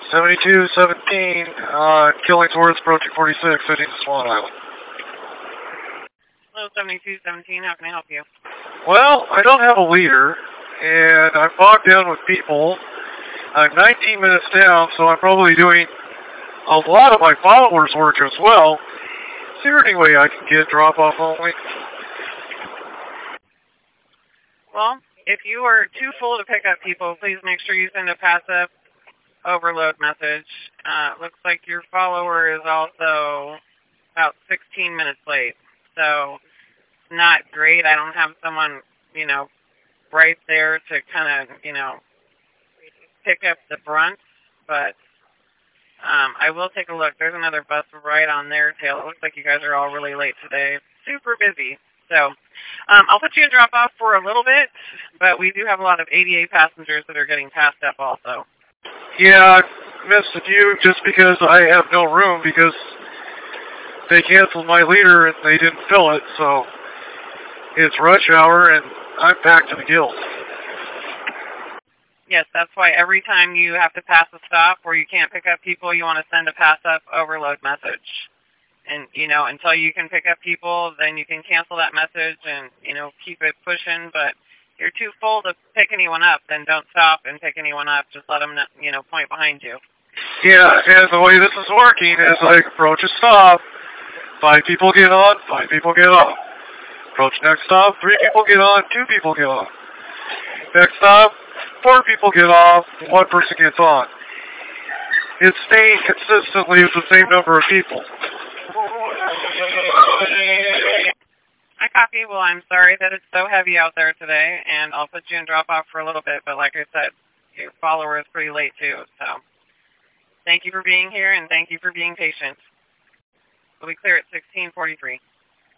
7217, Killingsworth, approaching 46, heading to Swan Island. Hello, 7217, how can I help you? Well, I don't have a leader, and I'm bogged down with people. I'm 19 minutes down, so I'm probably doing a lot of my followers' work as well. Is there any way I can get drop-off only? Well, if you are too full to pick up people, please make sure you send a pass-up overload message. Looks like your follower is also about 16 minutes late, so not great. I don't have someone, right there to kind of, pick up the brunt, but I will take a look. There's another bus right on their tail. It looks like you guys are all really late today. Super busy. So I'll put you in drop-off for a little bit, but we do have a lot of ADA passengers that are getting passed up also. Yeah, I missed a few just because I have no room because they canceled my leader and they didn't fill it, so it's rush hour and I'm packed to the gills. Yes, that's why every time you have to pass a stop where you can't pick up people, you want to send a pass-up overload message. And, until you can pick up people, then you can cancel that message and, keep it pushing. But if you're too full to pick anyone up, then don't stop and pick anyone up. Just let them, point behind you. Yeah, and the way this is working is I approach a stop, 5 people get on, 5 people get off. Approach next stop, 3 people get on, 2 people get off. Next stop, 4 people get off, 1 person gets on. It's staying consistently with the same number of people. I copy. Well, I'm sorry that it's so heavy out there today, and I'll put you in drop-off for a little bit, but like I said, your follower is pretty late too, so thank you for being here, and thank you for being patient. We'll be clear at 16:43.